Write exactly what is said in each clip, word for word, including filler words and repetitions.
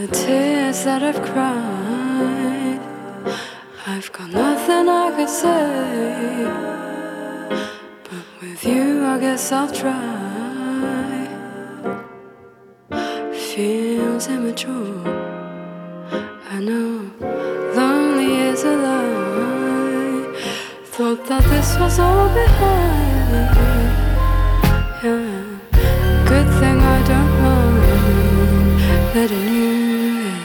the tears that I've cried. I've got nothing I could say, but with you I guess I'll try. Feels immature, I know, lonely is a lie. Thought that this was all behind, yeah. Good thing I don't mind letting you in.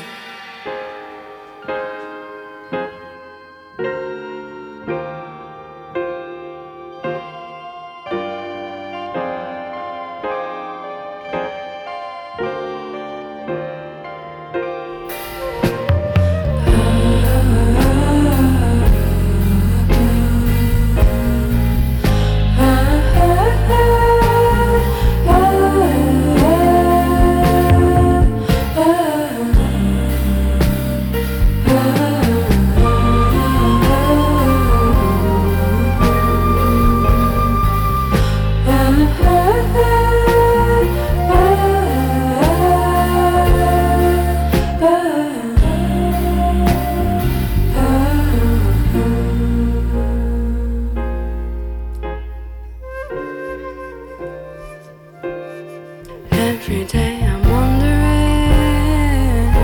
Every day I'm wondering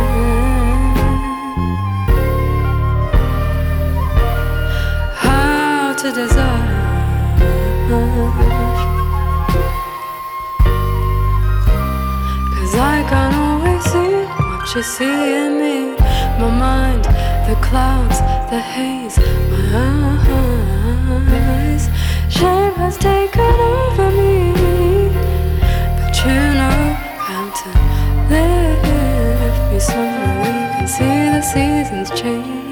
how to deserve, 'cause I can't always see what you see in me. My mind, the clouds, the haze, my eyes. Shame has taken over me, but you know how to lift me somewhere we can see the seasons change.